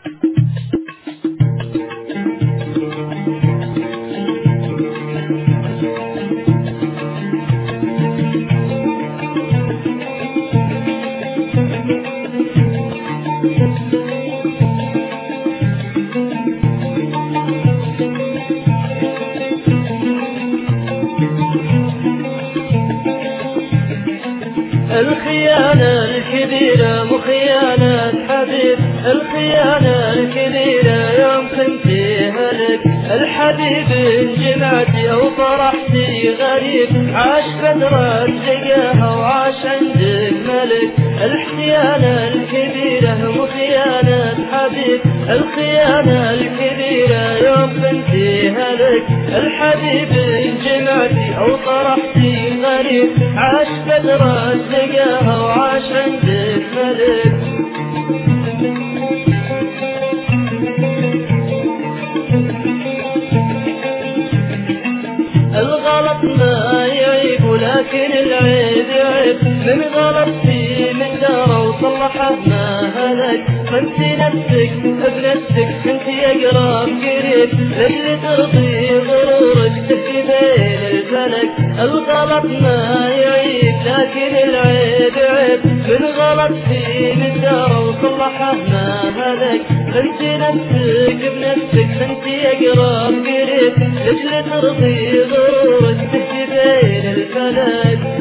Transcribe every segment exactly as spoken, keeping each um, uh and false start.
الخيانة الكبيرة مو خيانة حبيب، الخيانة الكبيرة يوم خنتيها لك الحبيب انجمعتي او فرحتي غريب، عاش فترة لقاها وعاش عندك ملك. الخيانة الكبيرة مو خيانة حبيب، الخيانة الكبيرة يوم خنتيها لك الحبيب انجمعتي او فرحتي غريب، عاش فترة لقاها وعاش عندك ملك. الغلط ما يعيب ولكن العيب يعيب، من غلطتي من دار وصلحه ما هلك، فانت نفسك بنفسك انت اقرب قريب، للي ترضي غرورك تبكي بين الفلك. الغلط ما يعيب لكن العيب عيب، من غلطتي من دار وصلحه ما هلك، فانت نفسك بنفسك انت اقرب قريب، للي ترضي غرورك تبكي بين الفلك.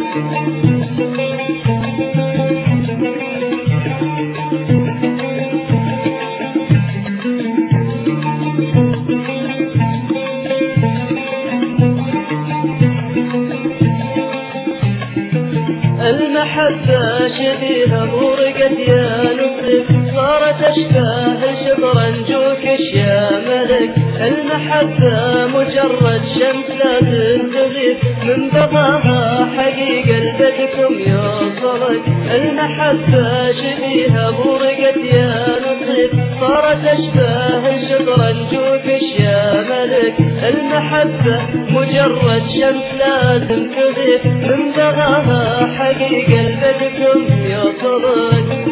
المحبة شبيهة مرقت يا نصف، صارت أشباه شطرنج وكش يا ملك. المحبة مجرد شمس لا تنتظر، من بضاها حقيقة لبدكم يوصلك. المحبة شبيهة مرقت يا نصف، صارت أشباه شطرنج وكش يا ملك. المحبة مجرد شمس لا تنتظر، من بضاها حقيقة لبدكم يوصلك.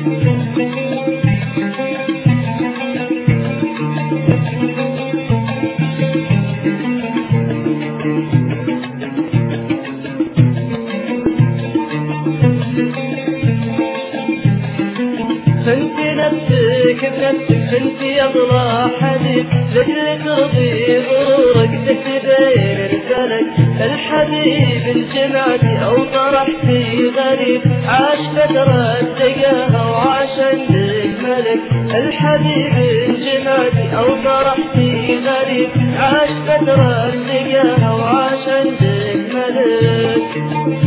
انت نفسك بنفسك انت اغلى حبيب، لجل ترضي غرورك تهدي بين الفلك. الحبيب انجمعتي او طرحتي غريب، عاش فترة لقاها وعاش عندك ملك. الحبيب انجمعتي او طرحتي غريب، عاش فترة لقاها وعاش عندك ملك.